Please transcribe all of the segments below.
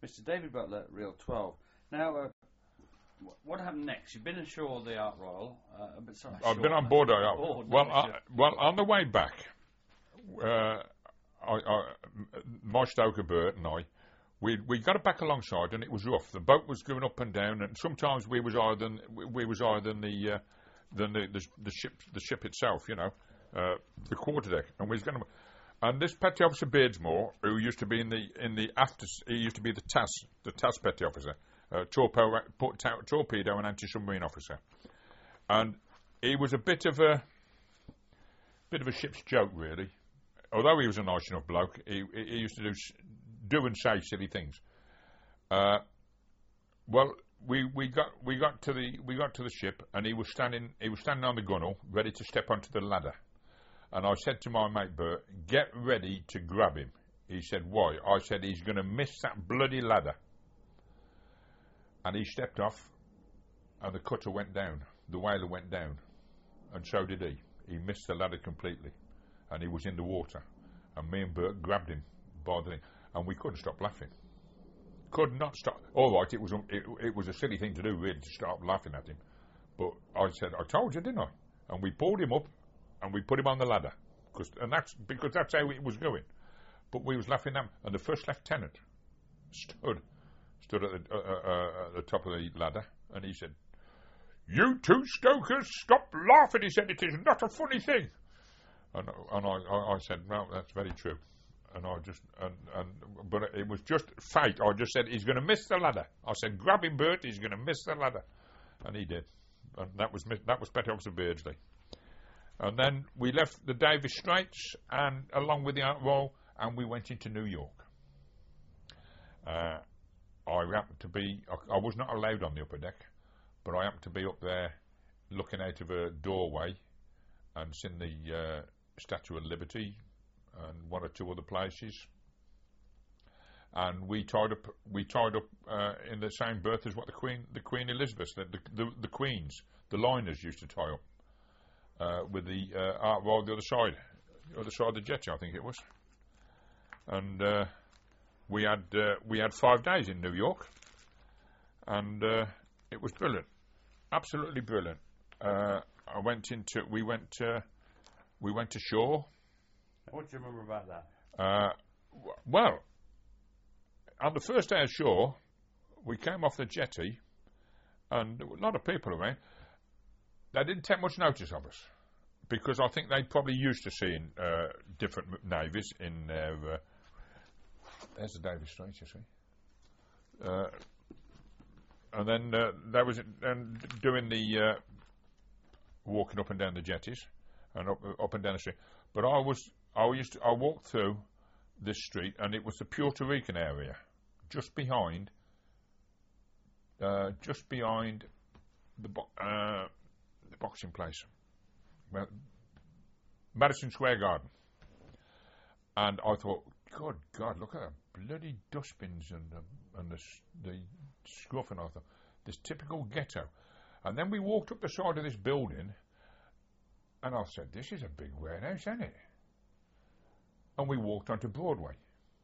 Mr. David Butler, Reel 12. Now, what happened next? You've been ashore the Ark Royal. I've been on board. Well, on the way back, my stoker Bert and I, we got it back alongside, and it was rough. The boat was going up and down, and sometimes we was higher than the ship itself. You know, the quarterdeck, and we was going to. And this petty officer Beardsmore, who used to be he used to be the TAS petty officer, torpedo and anti-submarine officer, and he was a bit of a ship's joke, really. Although he was a nice enough bloke, he used to do and say silly things. Well, we got to the ship, and he was standing on the gunwale, ready to step onto the ladder. And I said to my mate Bert, "Get ready to grab him." He said, "Why?" I said, "He's going to miss that bloody ladder." And he stepped off, and the cutter went down. The whaler went down, and so did he. He missed the ladder completely, and he was in the water. And me and Bert grabbed him by the thing, and we couldn't stop laughing. Could not stop. All right, it was a silly thing to do, really, to start laughing at him. But I said, "I told you, didn't I?" And we pulled him up, and we put him on the ladder, because that's how it was going. But we was laughing at him, and the first lieutenant stood at the top of the ladder, and he said, "You two stokers, stop laughing." He said, "It is not a funny thing." And I said, "No, that's very true." And but it was just fate. I just said, "He's going to miss the ladder." I said, "Grab him, Bert. He's going to miss the ladder," and he did. And that was Petty Officer Beardsley. And then we left the Davis Straits, and along with the Ark Royal, and we went into New York. I happened to be. I was not allowed on the upper deck, but I happened to be up there, looking out of a doorway, and seen the Statue of Liberty and one or two other places. And we tied up in the same berth as what the Queen Elizabeth, the Queens, the liners used to tie up with the Ark Royal the other side of the jetty, I think it was. And we had 5 days in New York, and it was brilliant, absolutely brilliant. We went to shore. What do you remember about that? Well, on the first day ashore, we came off the jetty, and there were a lot of people around. They didn't take much notice of us, because I think they probably used to seeing different navies in their. There's the Davis Straits, you see. And then there was doing the walking up and down the jetties and up and down the street. But I walked through this street, and it was the Puerto Rican area, just behind the boxing place, Madison Square Garden. And I thought, good God, look at the bloody dustbins and the scruff, and I thought, this typical ghetto. And then we walked up the side of this building, and I said, this is a big warehouse, isn't it? And we walked onto Broadway.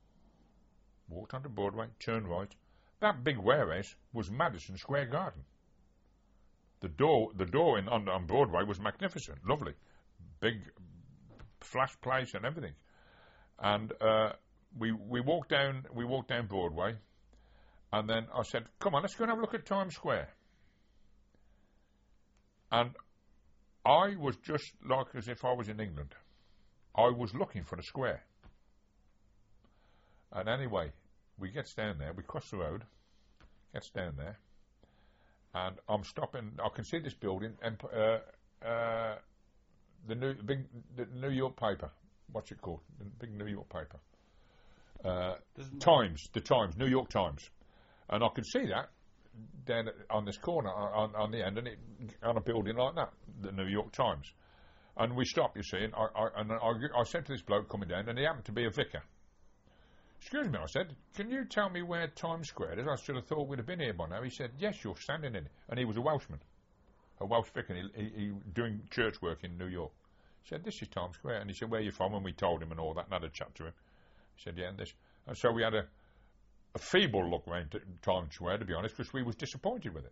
Turned right. That big warehouse was Madison Square Garden. The door on Broadway was magnificent, lovely, big flash place and everything. And we walked down Broadway, and then I said, "Come on, let's go and have a look at Times Square." And I was just like as if I was in England. I was looking for the square. And anyway, we gets down there, we cross the road, gets down there, and I'm stopping. I can see this building, the New York paper. What's it called? The big New York paper. The Times, New York Times. And I can see that down on this corner, on the end, and on a building like that, the New York Times. And we stopped, you see, and I said to this bloke coming down, and he happened to be a vicar. "Excuse me," I said, "can you tell me where Times Square is? I should have thought we'd have been here by now." He said, "Yes, you're standing in it." And he was a Welshman, a Welsh vicar, and he doing church work in New York. He said, "This is Times Square." And he said, "Where are you from?" And we told him and all that, and had a chat to him. He said, "Yeah, and this." And so we had a feeble look around Times Square, to be honest, because we was disappointed with it.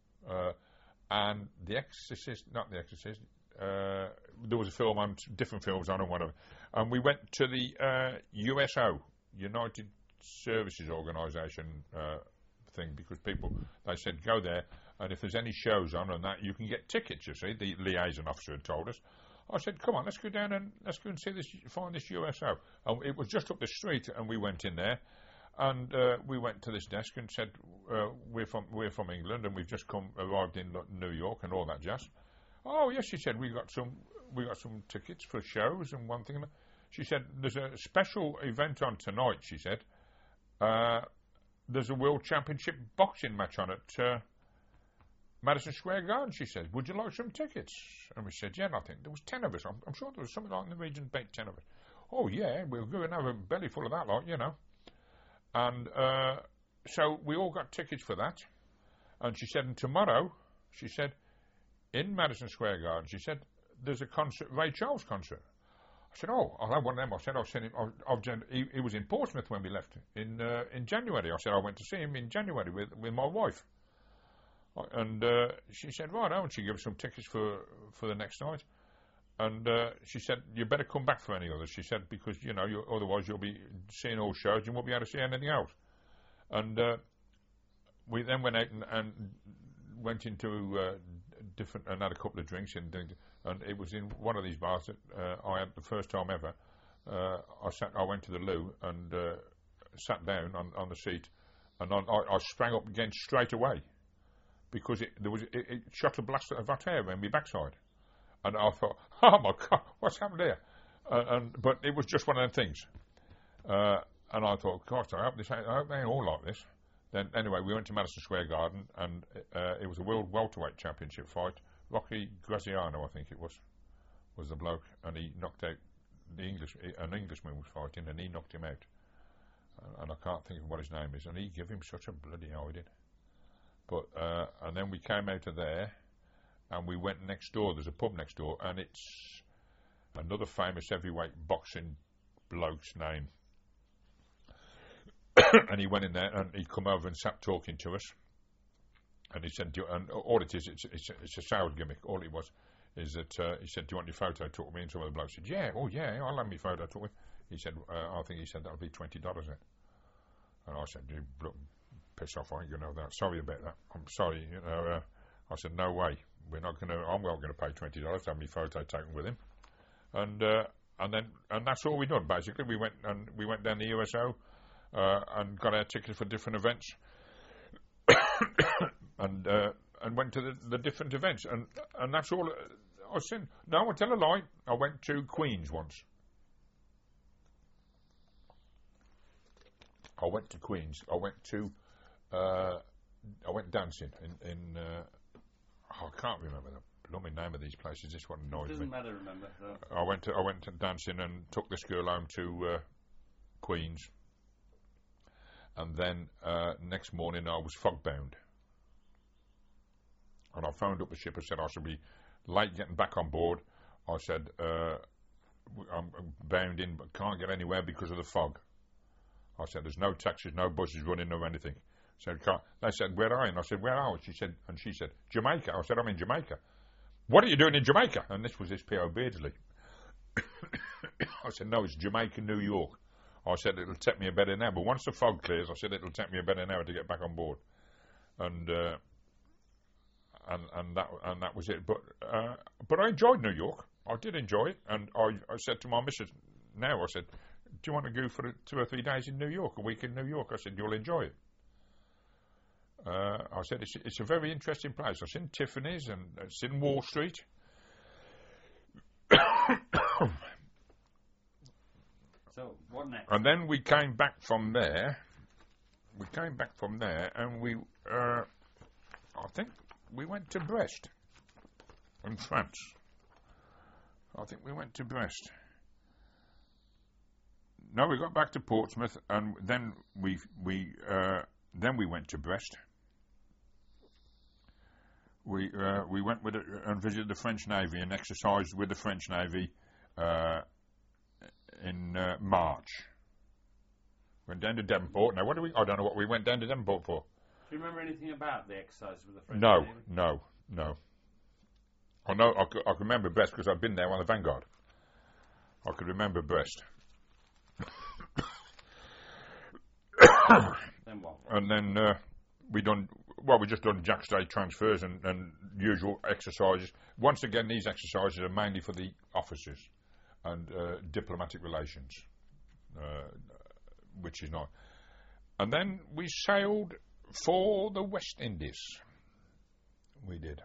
And The Exorcist, not The Exorcist, there was a film on, different films on and whatever. And we went to the USO, United Services Organisation thing, because people, they said, go there, and if there's any shows on and that, you can get tickets, you see. The liaison officer had told us. I said, come on, let's go down and see this, find this USO. And it was just up the street, and we went in there. And we went to this desk and said, we're from England, and we've just arrived in New York and all that jazz. Oh yes, she said, we got some tickets for shows and one thing. She said, there's a special event on tonight. She said, there's a World Championship boxing match on at Madison Square Garden. She said, would you like some tickets? And we said, yeah. And I think there was 10 of us. I'm sure there was something like in the region, about 10 of us. Oh yeah, we'll go and have a belly full of that lot, And so we all got tickets for that. And she said, and tomorrow, she said, in Madison Square Garden, she said, there's a concert, Ray Charles concert. I said, oh, I'll have one of them. I said, I've seen him. He was in Portsmouth when we left in January. I said, I went to see him in January with my wife. And she said, right, and she gave us some tickets for the next night. And she said, you better come back for any others. She said, because, otherwise you'll be seeing all shows, you won't be able to see anything else. And we then went out and went into different, and had a couple of drinks, and it was in one of these bars that I had the first time ever. I went to the loo and sat down on the seat, and I sprang up again straight away, because it shot a blast of hot air around my backside. And I thought, oh my God, what's happened here? But it was just one of them things. And I thought, gosh, I hope they ain't all like this. Then anyway, we went to Madison Square Garden, and it was a World Welterweight Championship fight. Rocky Graziano, I think it was the bloke, and he knocked out an Englishman was fighting, and he knocked him out. And I can't think of what his name is, and he gave him such a bloody hiding. But and then we came out of there, and we went next door. There's a pub next door, and it's another famous heavyweight boxing bloke's name. And he went in there, and he come over and sat talking to us. And he said, and all it is, it's a sales gimmick. All it was is that he said, do you want your photo took with me? And some of the blokes said, yeah, oh yeah, I'll have my photo took with. He said, I think he said that'll be $20 then. And I said, you piss off, I ain't going to know that. Sorry about that. I'm sorry, I said, no way. I'm not going to pay $20 to have my photo taken with him. And that's all we done, basically. We went down the USO, and got our tickets for different events. And went to the different events, and that's all I was saying. No, I'll tell a lie. I went to Queens once. I went to Queens. I went dancing in I can't remember the blooming name of these places. This one annoys me. It doesn't matter, remember. So. I went to dancing and took this girl home to Queens. And then next morning I was fog bound. And I phoned up the ship and said I should be late getting back on board. I said, I'm bound in but can't get anywhere because of the fog. I said, there's no taxis, no buses running or anything. They said, where are you? And I said, where are you? She said, Jamaica. I said, I'm in Jamaica. What are you doing in Jamaica? And this was this P.O. Beardsley. I said, no, it's Jamaica, New York. I said, it'll take me about an hour. But once the fog clears, I said, it'll take me about an hour to get back on board. And that was it. But I enjoyed New York. I did enjoy it. And I said to my missus now, I said, do you want to go for 2 or 3 days in New York, a week in New York? I said, you'll enjoy it. I said, it's a very interesting place. I've seen Tiffany's and it's in Wall Street. So, what next? And then we came back from there. And I think we went to Brest in France. I think we went to Brest. No, we got back to Portsmouth, and then we went to Brest. We went and visited the French Navy and exercised with the French Navy in March. Went down to Devonport. Now, I don't know what we went down to Devonport for. Do you remember anything about the exercise with the French No, Navy? no. I know. I can remember Brest because I've been there on the Vanguard. I could remember Brest. Then what? And then we just done Jack's Day transfers and usual exercises. Once again, these exercises are mainly for the officers and diplomatic relations, which is not. And then we sailed for the West Indies. We did.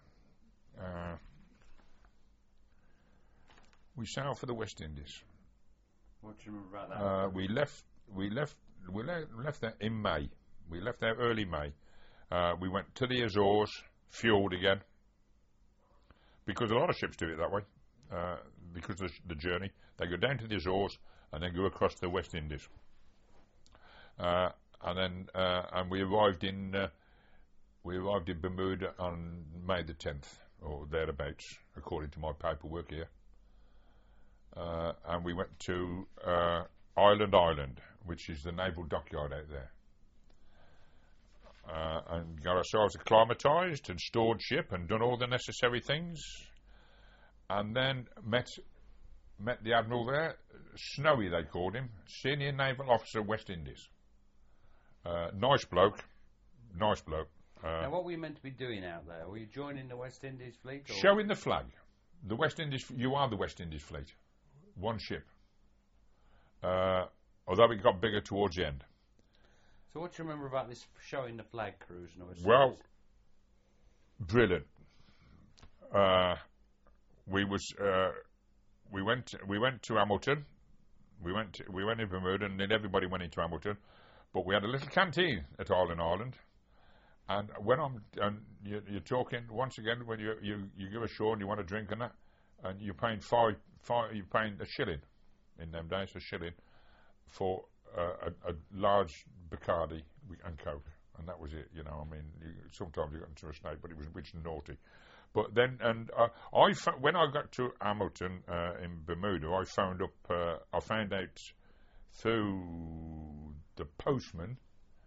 We sailed for the West Indies. What do you remember about that? We left there in May. We left there early May. We went to the Azores, fueled again, because a lot of ships do it that way. Because of the journey, they go down to the Azores and then go across the West Indies. And we arrived in Bermuda on May the 10th or thereabouts, according to my paperwork here. And we went to Island, which is the naval dockyard out there. And got ourselves acclimatised and stored ship and done all the necessary things. And then met the Admiral there, Snowy they called him, Senior Naval Officer, West Indies. Nice bloke. Now, what were you meant to be doing out there? Were you joining the West Indies fleet? Or? Showing the flag. The West Indies. You are the West Indies fleet. One ship. Although it got bigger towards the end. So what do you remember about this showing the flag cruise? Well, brilliant. We went to Hamilton. We went in Bermuda, and then everybody went into Hamilton. But we had a little canteen at Island. And when you're talking once again when you go ashore and you want a drink and that, and you're paying you're paying a shilling in them days, a shilling for a large Bacardi and Coke, and that was it. You know, I mean, sometimes you got into a snake, but it was naughty. But then, when I got to Hamilton in Bermuda, I found out through the postman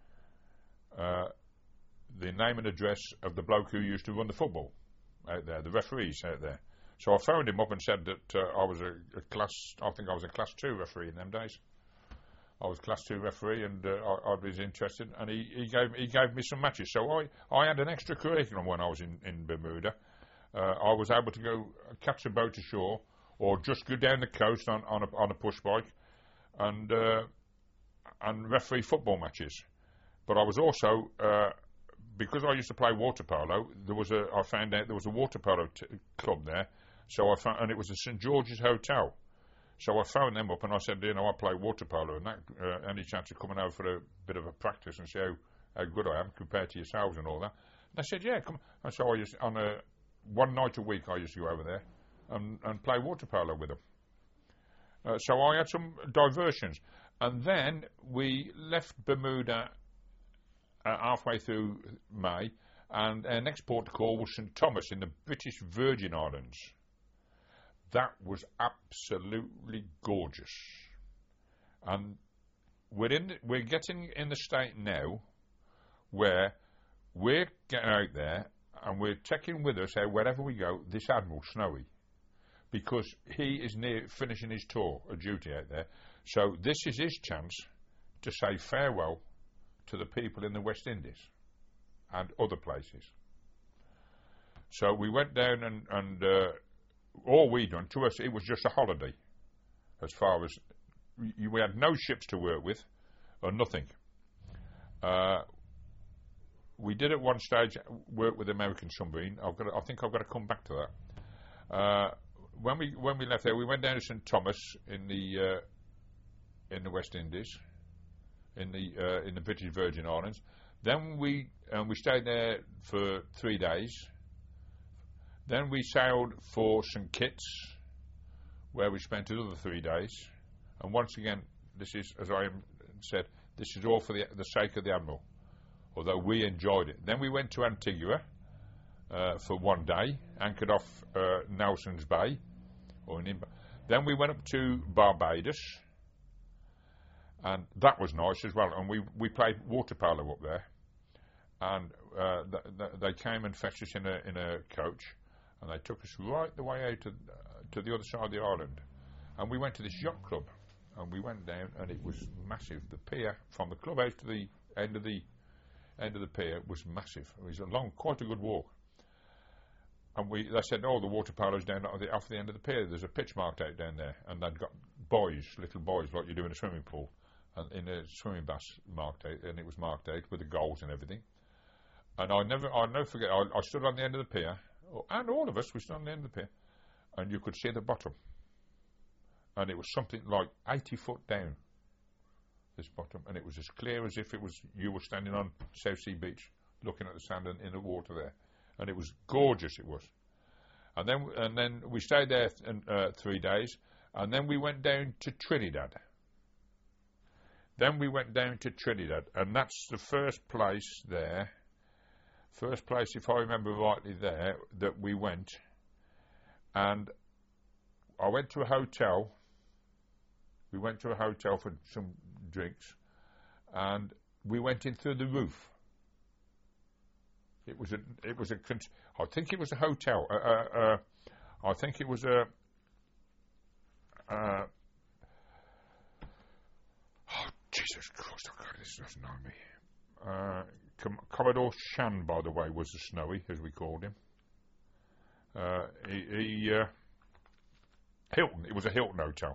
the name and address of the bloke who used to run the football out there, the referees out there. So I phoned him up and said that I was a class 2 referee in them days. I was class 2 referee, and I was interested, and he gave me some matches. So I had an extra curriculum when I was in Bermuda. I was able to go catch a boat ashore, or just go down the coast on a push bike, and referee football matches. But I was also because I used to play water polo. I found out there was a water polo club there. So and it was a St George's Hotel. So I phoned them up and I said, I play water polo, and that any chance of coming over for a bit of a practice and see how good I am compared to yourselves and all that. And I said, yeah, come. And so I used one night a week I used to go over there and play water polo with them. So I had some diversions, and then we left Bermuda halfway through May, and our next port to call was St Thomas in the British Virgin Islands. That was absolutely gorgeous. And we're getting in the state now where we're getting out there and we're taking with us, wherever we go, this Admiral Snowy, because he is near finishing his tour of duty out there. So this is his chance to say farewell to the people in the West Indies and other places. So we went down and all we done, to us, it was just a holiday. As far as we had no ships to work with, or nothing. We did at one stage work with the American submarine. I think I've got to come back to that. When we left there, we went down to St Thomas in the West Indies, in the British Virgin Islands. Then we stayed there for 3 days. Then we sailed for St Kitts, where we spent another 3 days. And once again, this is, as I said, this is all for the sake of the Admiral, although we enjoyed it. Then we went to Antigua for 1 day, anchored off Nelson's Bay. Then we went up to Barbados, and that was nice as well. And we played water polo up there, and they came and fetched us in a coach, and they took us right the way out to the other side of the island, and we went to this yacht club, and we went down, and it was massive. The pier from the clubhouse to the end of the pier was massive. It was quite a good walk. And they said, oh, the water polo's down off the end of the pier. There's a pitch marked out down there, and they'd got little boys like you do in a swimming pool, and in a swimming bath marked out, and it was marked out with the goals and everything. And I'll never forget. I stood on the end of the pier, and all of us, we stood on the end of the pier, and you could see the bottom, and it was something like 80 foot down. This bottom, and it was as clear as if you were standing on South Sea Beach, looking at the sand and in the water there. And it was gorgeous, it was. And then we stayed there 3 days, and then we went down to Trinidad. And that's the first place there, if I remember rightly there, that we went. And I went to a hotel. We went to a hotel for some drinks, and we went in through the roof. I think it was a hotel. I think it was a. Oh, Jesus Christ! Oh God, this doesn't know me. Commodore Shan, by the way, was the Snowy, as we called him. Hilton. It was a Hilton hotel.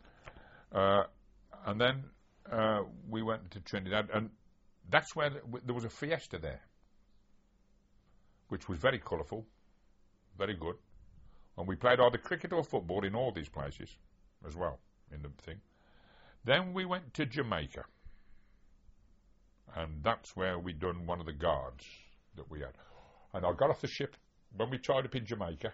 And then we went to Trinidad, and that's where there was a fiesta there, which was very colourful, very good. And we played either cricket or football in all these places as well, in the thing. Then we went to Jamaica, and that's where we done one of the guards that we had. And I got off the ship, when we tied up in Jamaica,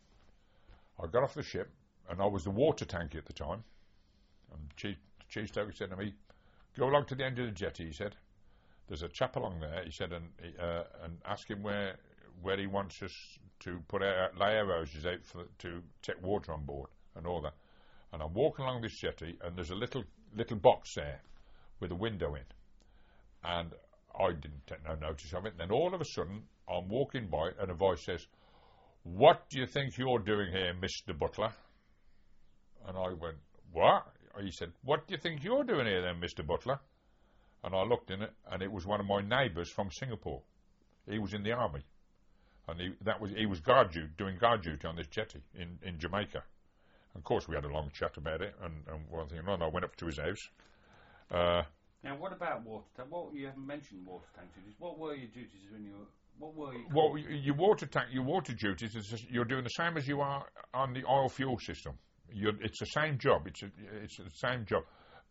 I got off the ship, and I was the water tanky at the time. And Chief Stoker said to me, go along to the end of the jetty, he said. There's a chap along there, he said, and ask him where he wants us to lay our hoses out to take water on board and all that. And I'm walking along this jetty, and there's a little box there with a window in. And I didn't take no notice of it. And then all of a sudden, I'm walking by, and a voice says, what do you think you're doing here, Mr. Butler? And I went, what? He said, what do you think you're doing here then, Mr. Butler? And I looked in it, and it was one of my neighbours from Singapore. He was in the army, and he was doing guard duty on this jetty in Jamaica. And of course, we had a long chat about it, and one thing and another. I went up to his house. Now, what about water tank? You haven't mentioned water tank duties. What were your duties when you were? What were you? Well, your water duties is you're doing the same as you are on the oil fuel system. It's the same job. It's the same job.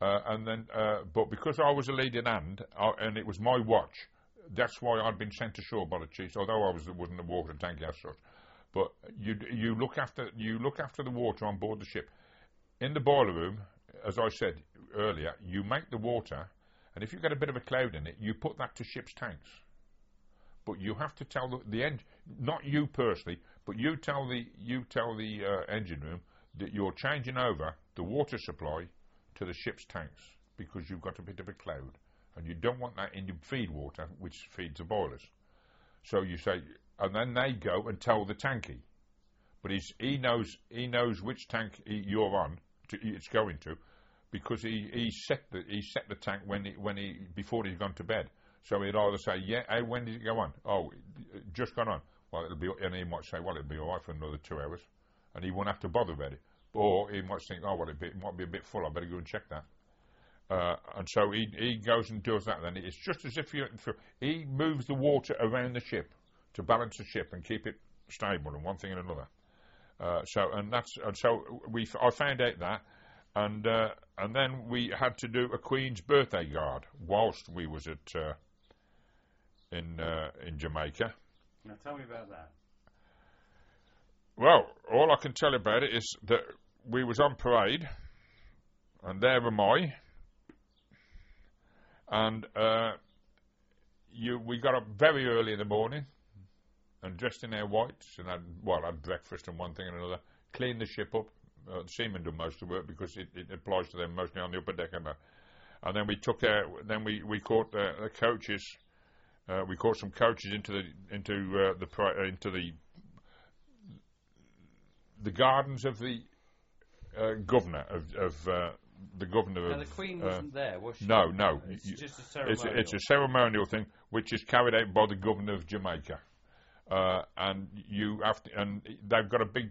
But because I was a leading hand, and it was my watch, that's why I'd been sent ashore by the chiefs. Although I wasn't a water tank as such, but you look after the water on board the ship. In the boiler room, as I said earlier, you make the water, and if you get a bit of a cloud in it, you put that to ship's tanks. But you have to tell the engine, not you personally, but you tell the engine room that you're changing over the water supply to the ship's tanks because you've got a bit of a cloud, and you don't want that in your feed water, which feeds the boilers. So you say, and then they go and tell the tanky, but he knows which tank you're on it's going to, because he set the tank before he's gone to bed. So he'd either say, yeah, hey, when did it go on? Oh, just gone on. Well, and he might say, well, it'll be all right for another 2 hours, and he won't have to bother about it. Or he might think, oh, well, it might be a bit full, I better go and check that. And so he goes and does that. Then it's just as if he moves the water around the ship to balance the ship and keep it stable, and one thing and another. I found out that, and then we had to do a Queen's birthday guard whilst we was in Jamaica. Now tell me about that. Well, all I can tell you about it is that we was on parade, and there am I, and we got up very early in the morning and dressed in our whites, and had breakfast and one thing and another, cleaned the ship up. The seamen do most of the work because it applies to them mostly on the upper deck and that. and then we took then we caught the coaches. We caught some coaches into the gardens of the governor of the governor. Now the Queen wasn't there, was she? No. It's just a ceremonial. It's a ceremonial thing, which is carried out by the governor of Jamaica, and you have to, and they've got a big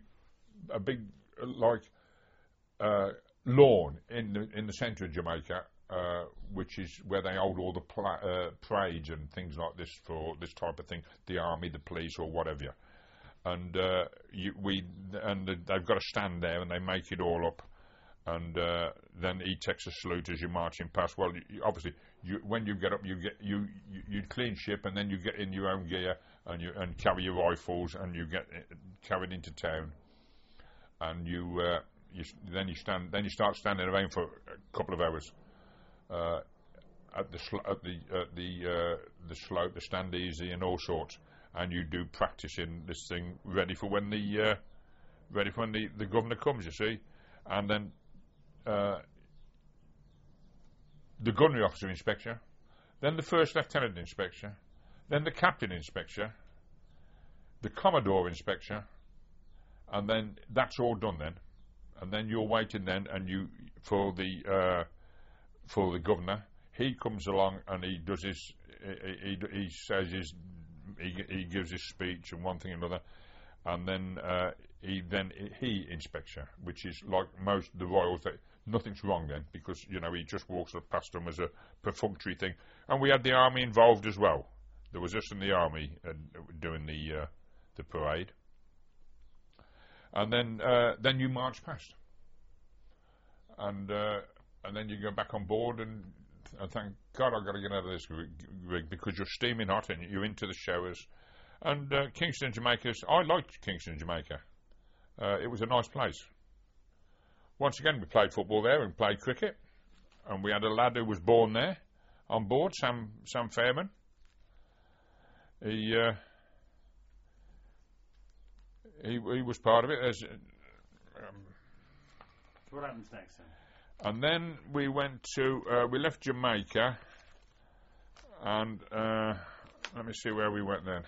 lawn in the centre of Jamaica, which is where they hold all the parades and things like this for this type of thing, the army, the police, or whatever. And they've got a stand there, and they make it all up. And then he takes a salute as you're marching past. Well, obviously, when you get up, you clean ship, and then you get in your own gear and carry your rifles, and you get carried into town. And you start standing around for a couple of hours at the slope, the stand easy, and all sorts. And you do practicing this thing ready for when the governor comes. You see, and then. The gunnery officer inspector, then the first lieutenant inspector, then the captain inspector, the commodore inspector, and then that's all done then, and then you're waiting then, and you for the governor. He comes along and he does his he says he gives his speech and one thing and another, and then he inspects her, which is like most the royals. That nothing's wrong then, because he just walks up past them as a perfunctory thing. And we had the army involved as well. There was us in the army doing the parade. And then you march past, and then you go back on board, and thank God I've got to get out of this rig, because you're steaming hot and you're into the showers. And Kingston, Jamaica, I liked Kingston, Jamaica. It was a nice place. Once again, we played football there and played cricket, and we had a lad who was born there on board, Sam Fairman. He was part of it. What happens next then? And then we went to we left Jamaica, and let me see where we went then.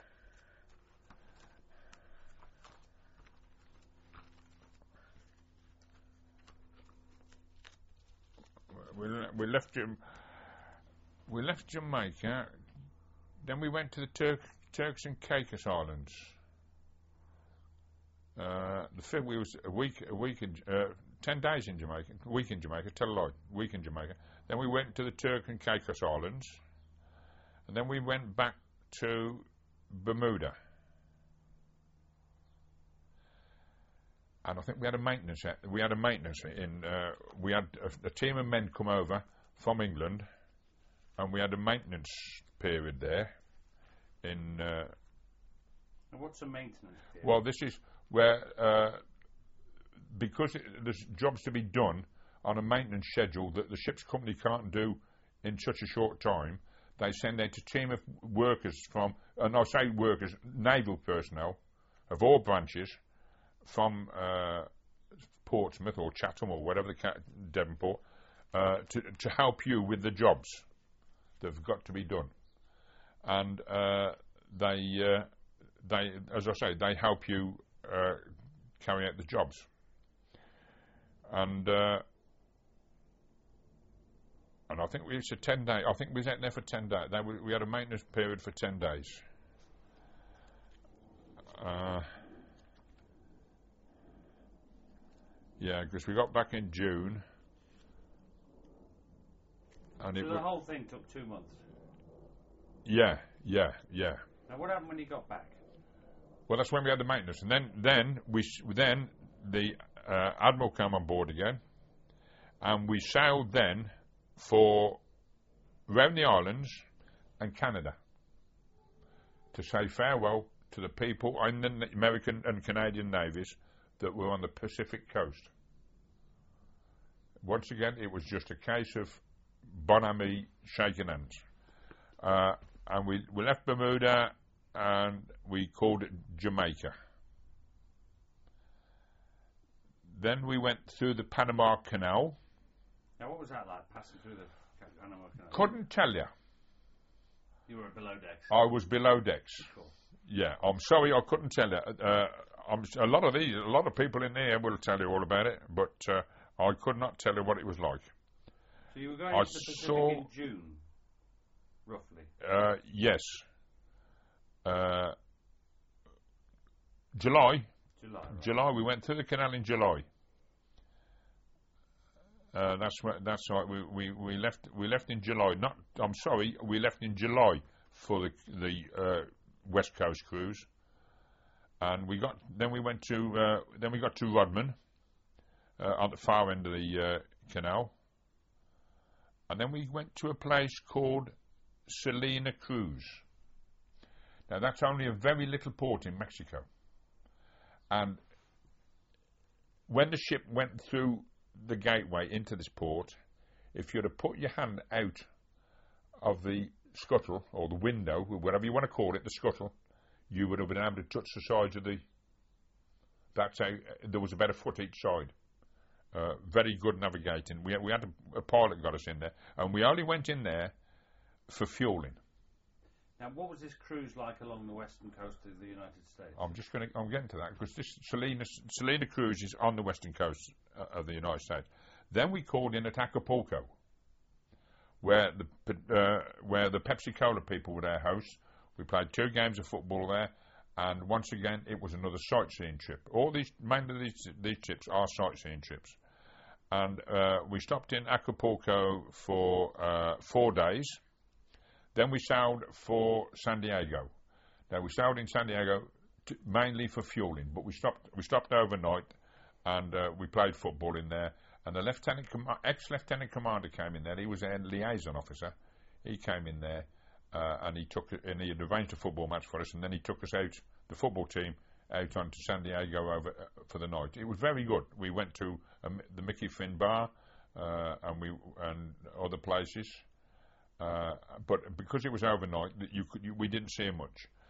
We left Jamaica. Then we went to the Turks and Caicos Islands. The fifth, we was a week in 10 days in Jamaica. A week in Jamaica. Tell a lie. Week in Jamaica. Then we went to the Turks and Caicos Islands, and then we went back to Bermuda. And I think we had a maintenance. We had a team of men come over from England, and we had a maintenance period there. And what's a maintenance period? Well, this is where, because there's jobs to be done on a maintenance schedule that the ship's company can't do in such a short time, they send out a team of workers from, and I say workers, naval personnel of all branches, from Portsmouth or Chatham or whatever Devonport, to help you with the jobs that have got to be done, and they, as I say, they help you carry out the jobs, and I think it's a 10-day. I think we was out there for 10 days. We had a maintenance period for 10 days. Yeah, because we got back in June. And so the whole thing took 2 months? Yeah. Now what happened when you got back? Well, that's when we had the maintenance. And then the Admiral came on board again. And we sailed then for round the islands and Canada to say farewell to the people in the American and Canadian navies that were on the Pacific coast. Once again, it was just a case of bon ami, shaking hands. And we left Bermuda and we called it Jamaica. Then we went through the Panama Canal. Now, what was that like, passing through the Panama Canal? Couldn't tell you. You were below decks. I was below decks. Cool. Yeah, I'm sorry I couldn't tell you. A lot of people in there will tell you all about it, but I could not tell you what it was like. So you were going to the Pacific in June, roughly? Yes. July. Right. July. We went through the canal in July. That's right. We left in July. We left in July for the West Coast cruise, and we got to Rodman on the far end of the canal, and then we went to a place called Salina Cruz. Now that's only a very little port in Mexico, and when the ship went through the gateway into this port, if you'd have put your hand out of the scuttle or the window, whatever you want to call it, the scuttle, you would have been able to touch the sides of the. That's how there was about a foot each side. Very good navigating. We had a pilot got us in there, and we only went in there for fueling. Now, what was this cruise like along the western coast of the United States? I'm getting to that because this Salina Cruz is on the western coast of the United States. Then we called in at Acapulco, where the Pepsi Cola people were our hosts. We played 2 games of football there, and once again it was another sightseeing trip. Mainly these trips are sightseeing trips, and we stopped in Acapulco for 4 days. Then we sailed for San Diego. Now we sailed in San Diego mainly for fueling, but we stopped overnight, and we played football in there. And the ex-lieutenant commander came in there. He was a liaison officer. He came in there, and he had arranged a football match for us. And then he took us out, the football team, out onto San Diego for the night. It was very good. We went to the Mickey Finn Bar, and other places. But because it was overnight, we didn't see much.